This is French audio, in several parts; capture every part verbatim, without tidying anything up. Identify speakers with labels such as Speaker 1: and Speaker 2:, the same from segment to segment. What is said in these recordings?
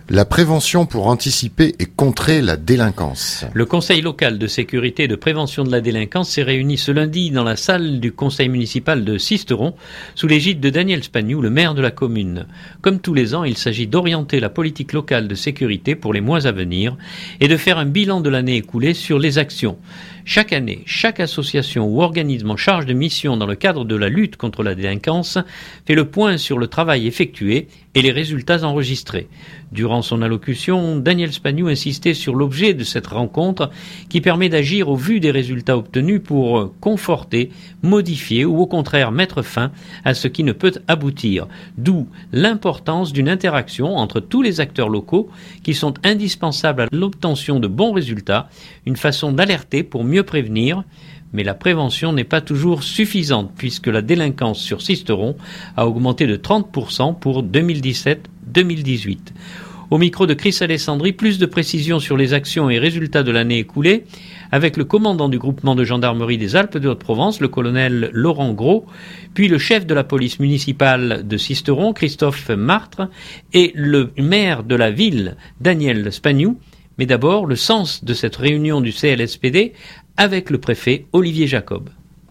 Speaker 1: La prévention pour anticiper et contrer la délinquance.
Speaker 2: Le Conseil local de sécurité et de prévention de la délinquance s'est réuni ce lundi dans la salle du Conseil municipal de Sisteron, sous l'égide de Daniel Spagnou, le maire de la commune. Comme tous les ans, il s'agit d'orienter la politique locale de sécurité pour les mois à venir et de faire un bilan de l'année écoulée sur les actions. Chaque année, chaque association ou organisme en charge de mission dans le cadre de la lutte contre la délinquance fait le point sur le travail effectué et les résultats enregistrés. Durant son allocution, Daniel Spagnou insistait sur l'objet de cette rencontre qui permet d'agir au vu des résultats obtenus pour conforter, modifier ou au contraire mettre fin à ce qui ne peut aboutir. D'où l'importance d'une interaction entre tous les acteurs locaux qui sont indispensables à l'obtention de bons résultats, une façon d'alerter pour mieux prévenir. Mais la prévention n'est pas toujours suffisante puisque la délinquance sur Sisteron a augmenté de trente pour cent pour deux mille dix-sept deux mille dix-huit. Au micro de Chris Alessandri, plus de précisions sur les actions et résultats de l'année écoulée avec le commandant du groupement de gendarmerie des Alpes de Haute-Provence, le colonel Laurent Gros, puis le chef de la police municipale de Sisteron, Christophe Martre, et le maire de la ville, Daniel Spagnou. Mais d'abord, le sens de cette réunion du C L S P D avec le préfet Olivier Jacob.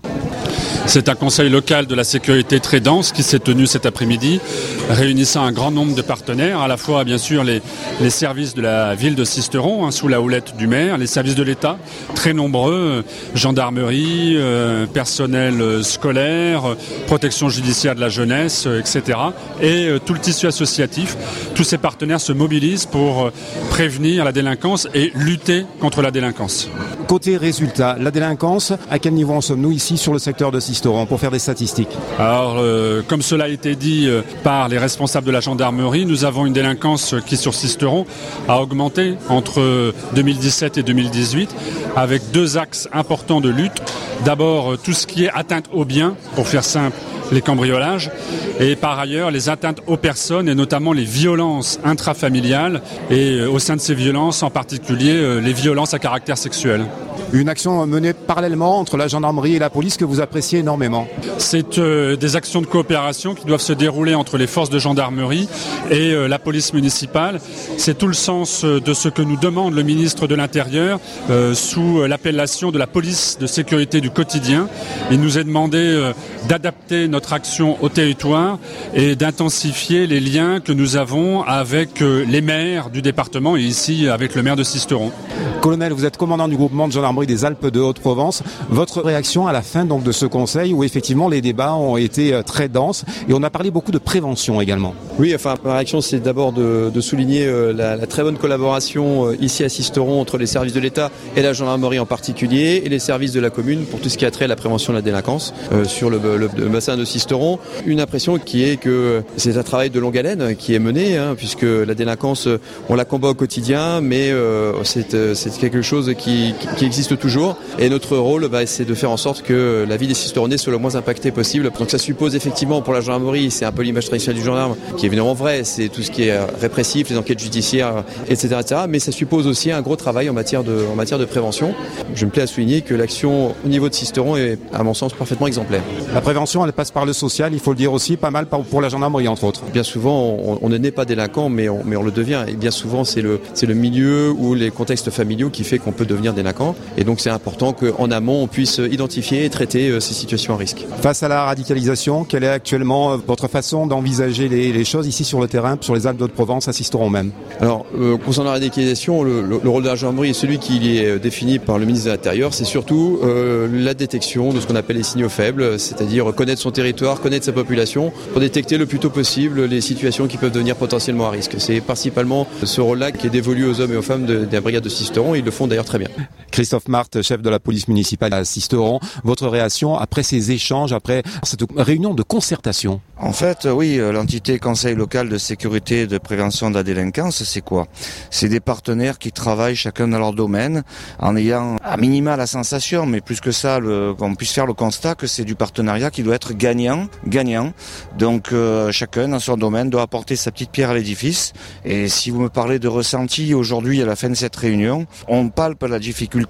Speaker 3: C'est un conseil local de la sécurité très dense qui s'est tenu cet après-midi, réunissant un grand nombre de partenaires, à la fois bien sûr les, les services de la ville de Sisteron, hein, sous la houlette du maire, les services de l'État, très nombreux, gendarmerie, euh, personnel euh, scolaire, euh, protection judiciaire de la jeunesse, euh, et cetera. Et euh, tout le tissu associatif. Tous ces partenaires se mobilisent pour euh, prévenir la délinquance et lutter contre la délinquance.
Speaker 4: Côté résultat, la délinquance, à quel niveau en sommes-nous ici sur le secteur de Sisteron pour faire des statistiques?
Speaker 3: Alors, euh, comme cela a été dit euh, par les responsables de la gendarmerie, nous avons une délinquance qui, sur Sisteron, a augmenté entre deux mille dix-sept et deux mille dix-huit, avec deux axes importants de lutte. D'abord, euh, tout ce qui est atteinte aux biens, pour faire simple, les cambriolages, et par ailleurs les atteintes aux personnes et notamment les violences intrafamiliales et euh, au sein de ces violences en particulier euh, les violences à caractère sexuel.
Speaker 4: Une action menée parallèlement entre la gendarmerie et la police que vous appréciez énormément.
Speaker 3: C'est euh, des actions de coopération qui doivent se dérouler entre les forces de gendarmerie et euh, la police municipale. C'est tout le sens euh, de ce que nous demande le ministre de l'Intérieur euh, sous euh, l'appellation de la police de sécurité du quotidien. Il nous est demandé euh, d'adapter notre action au territoire et d'intensifier les liens que nous avons avec euh, les maires du département et ici avec le maire de Sisteron.
Speaker 4: Colonel, vous êtes commandant du groupement de gendarmerie des Alpes de Haute-Provence. Votre réaction à la fin donc de ce conseil où effectivement les débats ont été très denses et on a parlé beaucoup de prévention également.
Speaker 5: Oui, enfin ma réaction c'est d'abord de, de souligner euh, la, la très bonne collaboration euh, ici à Sisteron entre les services de l'État et la gendarmerie en particulier et les services de la commune pour tout ce qui a trait à la prévention de la délinquance euh, sur le, le, le bassin de Sisteron. Une impression qui est que c'est un travail de longue haleine qui est mené hein, puisque la délinquance on la combat au quotidien mais euh, c'est, c'est quelque chose qui, qui, qui existe toujours et notre rôle bah, c'est de faire en sorte que la vie des Sisteronnais soit le moins impactée possible. Donc ça suppose effectivement pour la gendarmerie, c'est un peu l'image traditionnelle du gendarme qui est évidemment vrai, c'est tout ce qui est répressif, les enquêtes judiciaires, et cetera, et cetera. Mais ça suppose aussi un gros travail en matière de, en matière de prévention. Je me plais à souligner que l'action au niveau de Sisteron est à mon sens parfaitement exemplaire.
Speaker 4: La prévention elle passe par le social, il faut le dire aussi, pas mal pour la gendarmerie entre autres.
Speaker 5: Bien souvent on, on ne naît pas délinquant mais on, mais on le devient et bien souvent c'est le, c'est le milieu ou les contextes familiaux qui fait qu'on peut devenir délinquant. Et donc c'est important qu'en amont, on puisse identifier et traiter ces situations à risque.
Speaker 4: Face à la radicalisation, quelle est actuellement votre façon d'envisager les, les choses ici sur le terrain, sur les Alpes de Haute-Provence, à Sisteron même?
Speaker 5: Alors, euh, concernant la radicalisation, le, le, le rôle de la gendarmerie est celui qui est défini par le ministre de l'Intérieur. C'est surtout euh, la détection de ce qu'on appelle les signaux faibles, c'est-à-dire connaître son territoire, connaître sa population, pour détecter le plus tôt possible les situations qui peuvent devenir potentiellement à risque. C'est principalement ce rôle-là qui est dévolu aux hommes et aux femmes de, de la brigade de Sisteron. Ils le font d'ailleurs très bien.
Speaker 4: Christophe Marthe, chef de la police municipale à Sisteron, votre réaction après ces échanges, après cette réunion de concertation?
Speaker 6: En fait, oui, l'entité Conseil local de sécurité et de prévention de la délinquance, c'est quoi? C'est des partenaires qui travaillent chacun dans leur domaine, en ayant à minima la sensation, mais plus que ça, le, qu'on puisse faire le constat que c'est du partenariat qui doit être gagnant, gagnant. Donc euh, chacun dans son domaine doit apporter sa petite pierre à l'édifice. Et si vous me parlez de ressenti aujourd'hui à la fin de cette réunion, on palpe la difficulté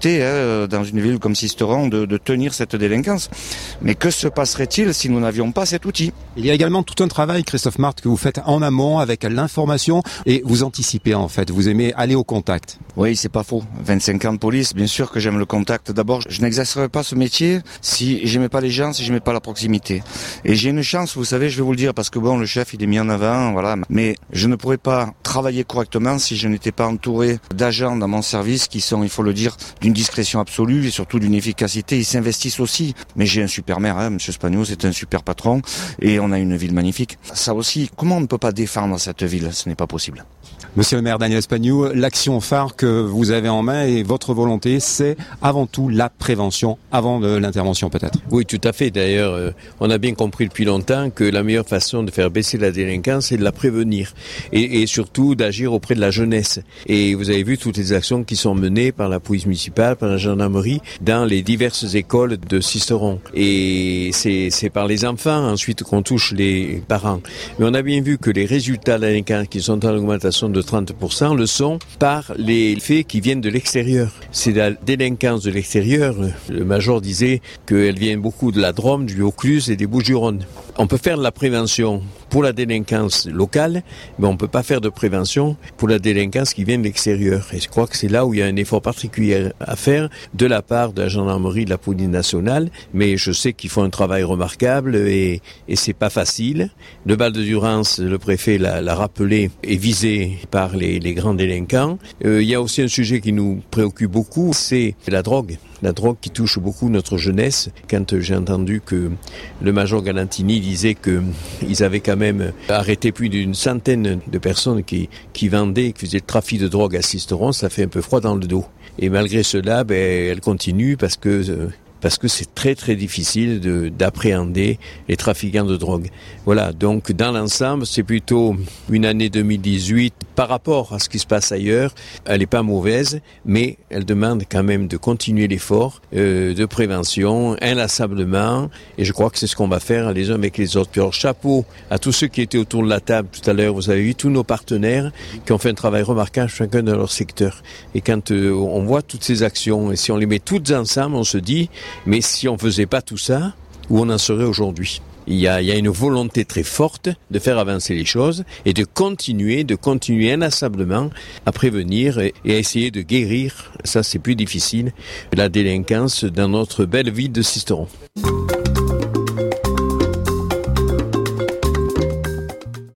Speaker 6: possibilité, hein, dans une ville comme Sisteron, de, de tenir cette délinquance. Mais que se passerait-il si nous n'avions pas cet outil ?
Speaker 4: Il y a également tout un travail, Christophe Marthe, que vous faites en amont avec l'information et vous anticipez en fait, vous aimez aller au contact.
Speaker 6: Oui, c'est pas faux. vingt-cinq ans de police, bien sûr que j'aime le contact. D'abord, je n'exercerais pas ce métier si j'aimais pas les gens, si j'aimais pas la proximité. Et j'ai une chance, vous savez, je vais vous le dire, parce que bon, le chef, il est mis en avant, voilà. Mais je ne pourrais pas travailler correctement si je n'étais pas entouré d'agents dans mon service qui sont, il faut le dire, d'une discrétion absolue et surtout d'une efficacité. Ils s'investissent aussi. Mais j'ai un super maire, hein, Monsieur Spagnou, c'est un super patron et on a une ville magnifique. Ça aussi, comment on ne peut pas défendre cette ville ? Ce n'est pas possible.
Speaker 4: Monsieur le maire Daniel Spagnou, l'action phare que vous avez en main et votre volonté, c'est avant tout la prévention, avant de l'intervention peut-être.
Speaker 7: Oui, tout à fait. D'ailleurs, euh, on a bien compris depuis longtemps que la meilleure façon de faire baisser la délinquance, c'est de la prévenir et, et surtout d'agir auprès de la jeunesse. Et vous avez vu toutes les actions qui sont menées par la police municipale, par la gendarmerie, dans les diverses écoles de Sisteron. Et c'est, c'est par les enfants ensuite qu'on touche les parents. Mais on a bien vu que les résultats de la délinquance qui sont en augmentation de trente pour cent le sont par les faits qui viennent de l'extérieur. C'est la délinquance de l'extérieur. Le major disait qu'elle vient beaucoup de la Drôme, du Vaucluse et des Bouches-du-Rhône. On peut faire de la prévention pour la délinquance locale, mais on ne peut pas faire de prévention pour la délinquance qui vient de l'extérieur. Et je crois que c'est là où il y a un effort particulier à faire de la part de la gendarmerie, de la police nationale, mais je sais qu'ils font un travail remarquable et, et c'est pas facile. Le Val de Durance, le préfet l'a, l'a rappelé, est visé par les, les grands délinquants. Euh, il y a aussi un sujet qui nous préoccupe beaucoup, c'est la drogue. La drogue qui touche beaucoup notre jeunesse. Quand j'ai entendu que le major Galantini disait qu'ils avaient quand même arrêté plus d'une centaine de personnes qui, qui vendaient, qui faisaient le trafic de drogue à Sisteron, ça fait un peu froid dans le dos. Et malgré cela, ben, elle continue parce que... Euh, parce que c'est très très difficile de, d'appréhender les trafiquants de drogue. Voilà, donc dans l'ensemble, c'est plutôt une année deux mille dix-huit par rapport à ce qui se passe ailleurs. Elle n'est pas mauvaise, mais elle demande quand même de continuer l'effort euh, de prévention inlassablement, et je crois que c'est ce qu'on va faire les uns avec les autres. Puis alors, chapeau à tous ceux qui étaient autour de la table tout à l'heure, vous avez vu tous nos partenaires qui ont fait un travail remarquable chacun dans leur secteur. Et quand euh, on voit toutes ces actions, et si on les met toutes ensemble, on se dit... Mais si on ne faisait pas tout ça, où on en serait aujourd'hui ? Il y a, il y a une volonté très forte de faire avancer les choses et de continuer, de continuer inlassablement à prévenir et, et à essayer de guérir, ça c'est plus difficile, la délinquance dans notre belle ville de Sisteron.